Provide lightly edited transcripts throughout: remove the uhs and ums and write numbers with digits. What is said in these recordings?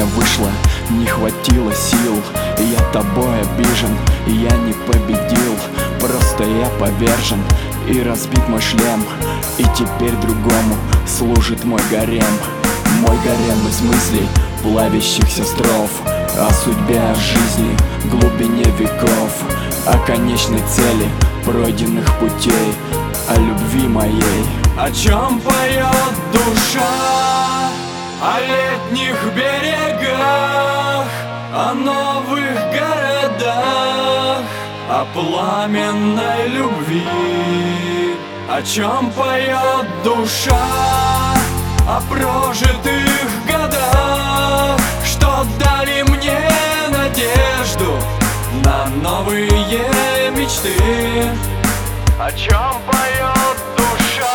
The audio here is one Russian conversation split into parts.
вышло, не хватило сил. Я тобой обижен, я не победил. Просто я повержен и разбит мой шлем. И теперь другому служит мой гарем. Мой гарем из мыслей, плавящихся строф, о судьбе, о жизни, глубине веков, о конечной цели пройденных путей, о любви моей. О чем поет душа, о летних берегах, о новых городах, о пламенной любви. О чем поет душа, о прожитых годах, что дали мне надежду на новые мечты. О чем поет душа.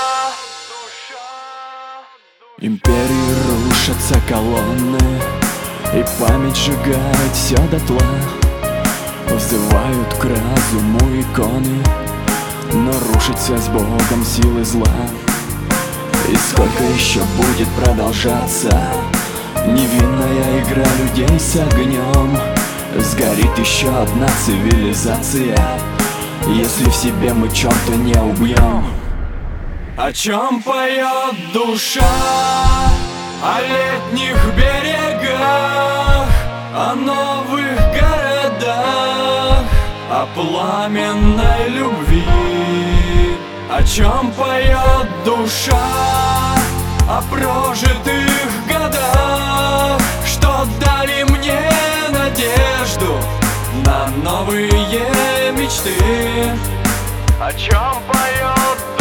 Империи рушатся колонны, и память сжигает все дотла. Взывают к разуму иконы, но рушить связь с Богом силы зла. И сколько еще будет продолжаться невинная игра людей с огнем? Сгорит еще одна цивилизация, если в себе мы чем-то не убьем. О чем поет душа, о летних берегах, о новых городах, о пламенной любви. О чем поет душа, о прожитых годах, что дали мне надежду на новые мечты. О чем поет душа.